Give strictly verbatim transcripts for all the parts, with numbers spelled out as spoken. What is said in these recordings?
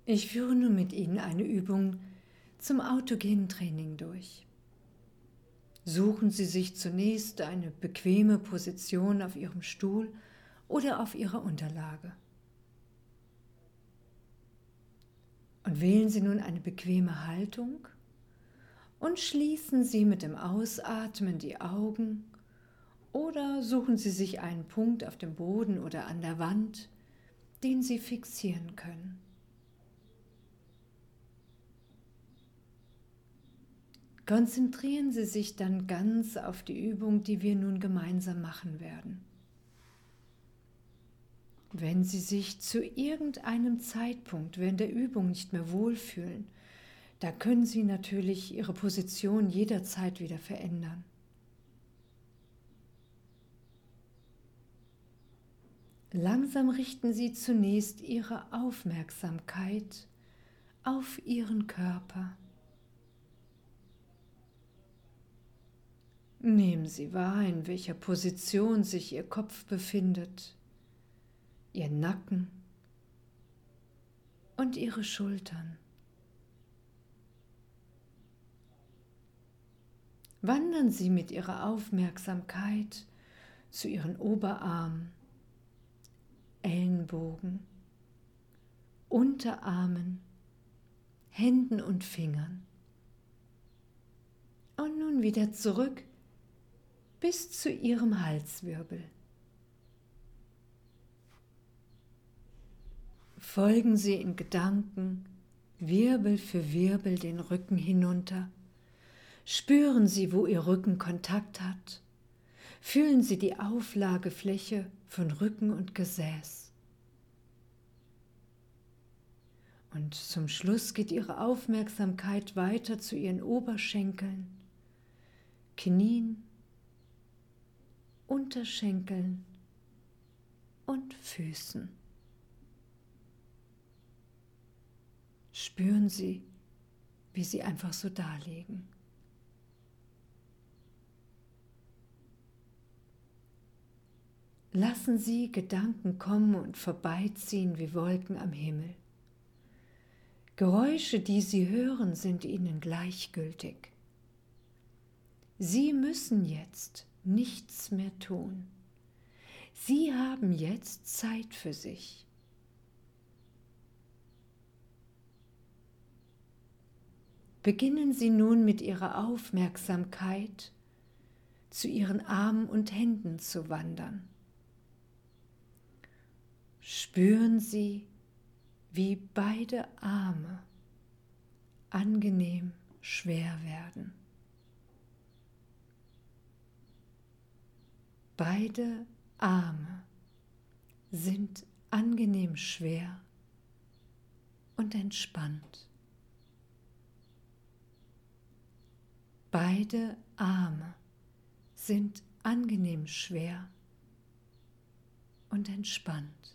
Ich führe nun mit Ihnen eine Übung zum autogenen Training durch. Suchen Sie sich zunächst eine bequeme Position auf Ihrem Stuhl oder auf Ihrer Unterlage. Und wählen Sie nun eine bequeme Haltung und schließen Sie mit dem Ausatmen die Augen oder suchen Sie sich einen Punkt auf dem Boden oder an der Wand, den Sie fixieren können. Konzentrieren Sie sich dann ganz auf die Übung, die wir nun gemeinsam machen werden. Wenn Sie sich zu irgendeinem Zeitpunkt während der Übung nicht mehr wohlfühlen, da können Sie natürlich Ihre Position jederzeit wieder verändern. Langsam richten Sie zunächst Ihre Aufmerksamkeit auf Ihren Körper. Nehmen Sie wahr, in welcher Position sich Ihr Kopf befindet, Ihr Nacken und Ihre Schultern. Wandern Sie mit Ihrer Aufmerksamkeit zu Ihren Oberarmen, Ellenbogen, Unterarmen, Händen und Fingern. Und nun wieder zurück bis zu Ihrem Halswirbel. Folgen Sie in Gedanken Wirbel für Wirbel den Rücken hinunter. Spüren Sie, wo Ihr Rücken Kontakt hat. Fühlen Sie die Auflagefläche von Rücken und Gesäß. Und zum Schluss geht Ihre Aufmerksamkeit weiter zu Ihren Oberschenkeln, Knien, Unterschenkeln und Füßen. Spüren Sie, wie sie einfach so daliegen. Lassen Sie Gedanken kommen und vorbeiziehen wie Wolken am Himmel. Geräusche, die Sie hören, sind Ihnen gleichgültig. Sie müssen jetzt nichts mehr tun. Sie haben jetzt Zeit für sich. Beginnen Sie nun mit Ihrer Aufmerksamkeit zu Ihren Armen und Händen zu wandern. Spüren Sie, wie beide Arme angenehm schwer werden. Beide Arme sind angenehm schwer und entspannt. Beide Arme sind angenehm schwer und entspannt.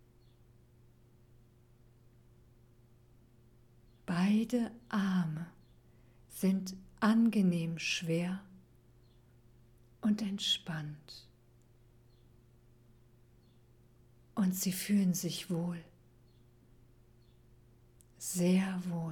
Beide Arme sind angenehm schwer und entspannt. Und Sie fühlen sich wohl, sehr wohl.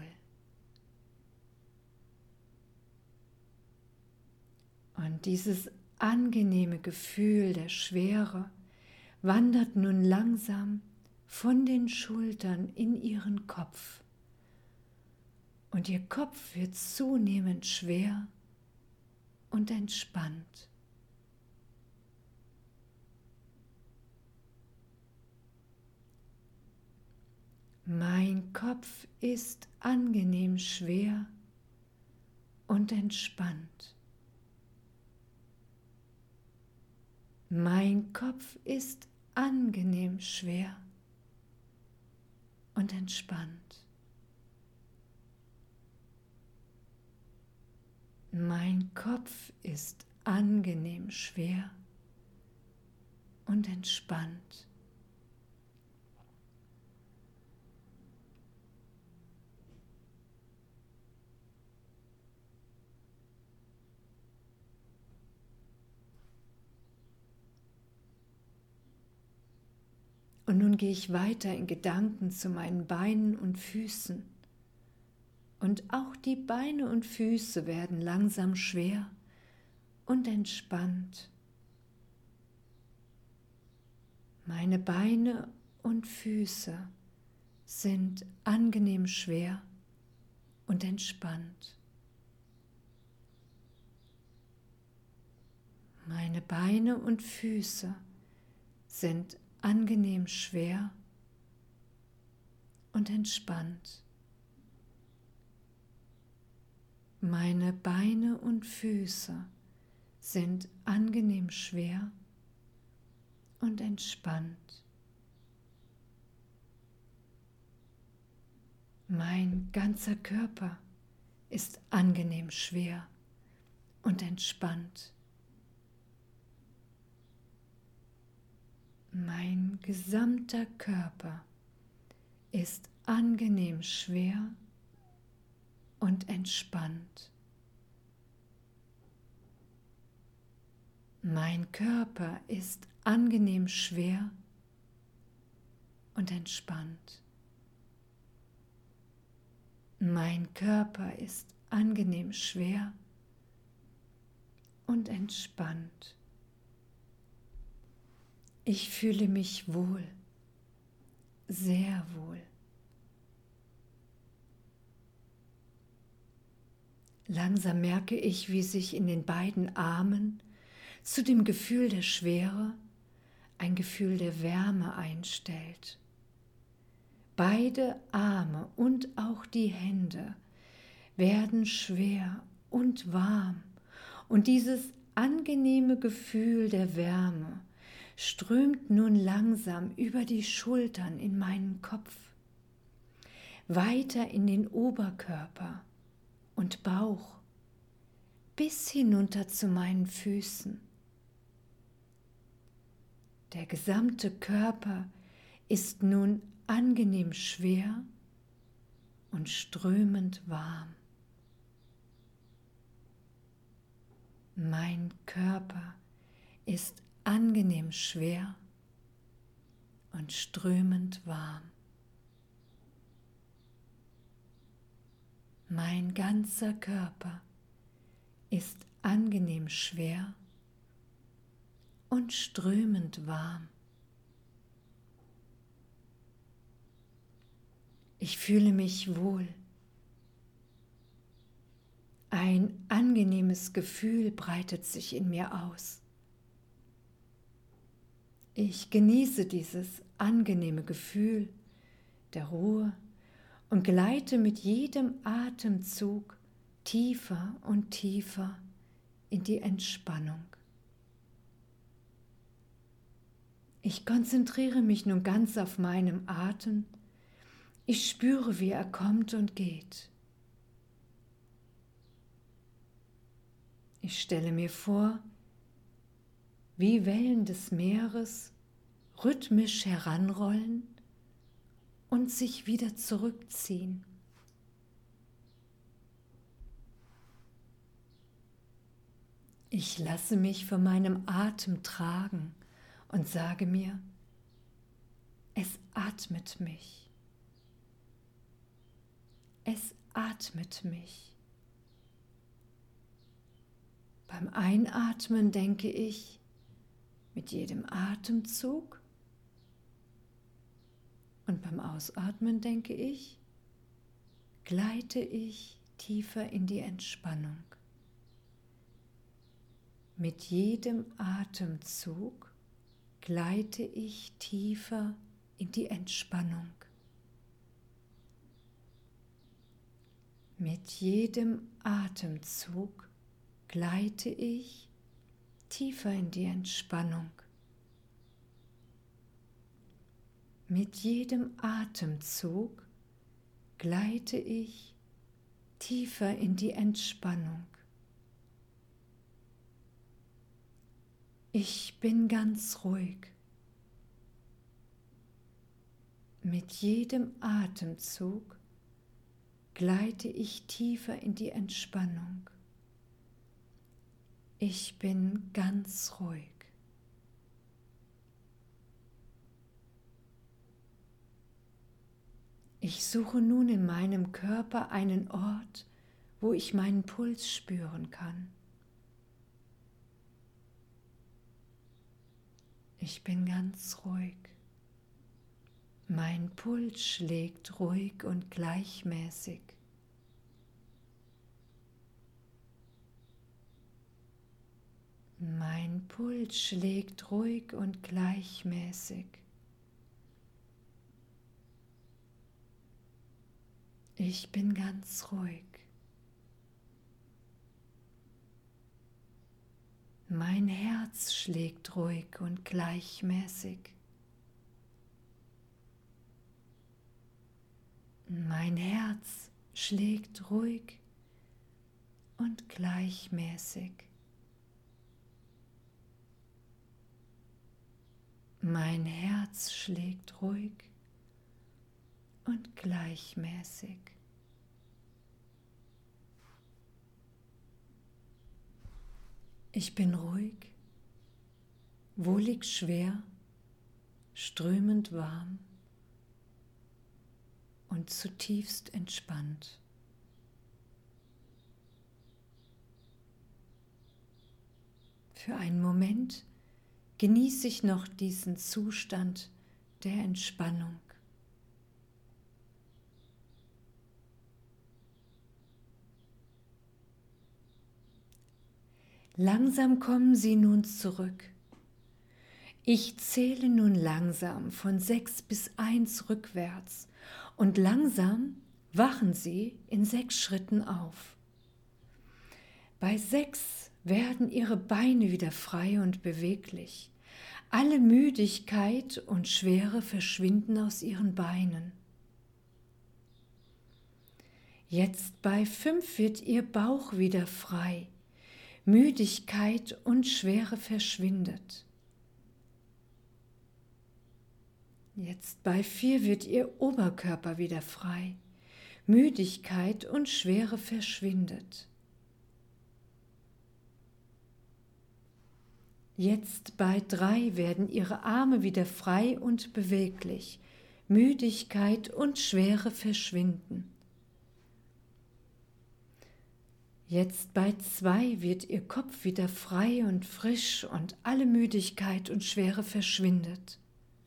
Und dieses angenehme Gefühl der Schwere wandert nun langsam von den Schultern in Ihren Kopf. Und Ihr Kopf wird zunehmend schwer und entspannt. Mein Kopf ist angenehm schwer und entspannt. Mein Kopf ist angenehm schwer und entspannt. Mein Kopf ist angenehm schwer und entspannt. Und nun gehe ich weiter in Gedanken zu meinen Beinen und Füßen. Und auch die Beine und Füße werden langsam schwer und entspannt. Meine Beine und Füße sind angenehm schwer und entspannt. Meine Beine und Füße sind angenehm schwer und entspannt. Meine Beine und Füße sind angenehm schwer und entspannt. Mein ganzer Körper ist angenehm schwer und entspannt. Mein gesamter Körper ist angenehm schwer und entspannt. Mein Körper ist angenehm schwer und entspannt. Mein Körper ist angenehm schwer und entspannt. Ich fühle mich wohl, sehr wohl. Langsam merke ich, wie sich in den beiden Armen zu dem Gefühl der Schwere ein Gefühl der Wärme einstellt. Beide Arme und auch die Hände werden schwer und warm und dieses angenehme Gefühl der Wärme strömt nun langsam über die Schultern in meinen Kopf, weiter in den Oberkörper und Bauch, bis hinunter zu meinen Füßen. Der gesamte Körper ist nun angenehm schwer und strömend warm. Mein Körper ist angenehm schwer und strömend warm. Mein ganzer Körper ist angenehm schwer und strömend warm. Ich fühle mich wohl. Ein angenehmes Gefühl breitet sich in mir aus. Ich genieße dieses angenehme Gefühl der Ruhe und gleite mit jedem Atemzug tiefer und tiefer in die Entspannung. Ich konzentriere mich nun ganz auf meinen Atem. Ich spüre, wie er kommt und geht. Ich stelle mir vor, wie Wellen des Meeres rhythmisch heranrollen und sich wieder zurückziehen. Ich lasse mich von meinem Atem tragen und sage mir, es atmet mich. Es atmet mich. Beim Einatmen denke ich, mit jedem Atemzug, und beim Ausatmen denke ich, gleite ich tiefer in die Entspannung. Mit jedem Atemzug gleite ich tiefer in die Entspannung. Mit jedem Atemzug gleite ich tiefer in die Entspannung. Mit jedem Atemzug gleite ich tiefer in die Entspannung. Ich bin ganz ruhig. Mit jedem Atemzug gleite ich tiefer in die Entspannung. Ich bin ganz ruhig. Ich suche nun in meinem Körper einen Ort, wo ich meinen Puls spüren kann. Ich bin ganz ruhig. Mein Puls schlägt ruhig und gleichmäßig. Mein Puls schlägt ruhig und gleichmäßig. Ich bin ganz ruhig. Mein Herz schlägt ruhig und gleichmäßig. Mein Herz schlägt ruhig und gleichmäßig. Mein Herz schlägt ruhig und gleichmäßig. Ich bin ruhig, wohlig schwer, strömend warm und zutiefst entspannt. Für einen Moment genieße ich noch diesen Zustand der Entspannung. Langsam kommen Sie nun zurück. Ich zähle nun langsam von sechs bis eins rückwärts und langsam wachen Sie in sechs Schritten auf. Bei sechs werden Ihre Beine wieder frei und beweglich. Alle Müdigkeit und Schwere verschwinden aus Ihren Beinen. Jetzt bei fünf wird Ihr Bauch wieder frei. Müdigkeit und Schwere verschwindet. Jetzt bei vier wird Ihr Oberkörper wieder frei. Müdigkeit und Schwere verschwindet. Jetzt bei drei werden Ihre Arme wieder frei und beweglich. Müdigkeit und Schwere verschwinden. Jetzt bei zwei wird Ihr Kopf wieder frei und frisch und alle Müdigkeit und Schwere verschwindet.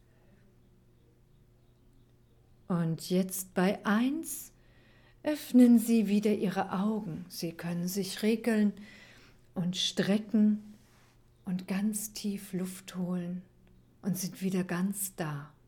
Und jetzt bei eins öffnen Sie wieder Ihre Augen. Sie können sich regeln und strecken und ganz tief Luft holen und sind wieder ganz da.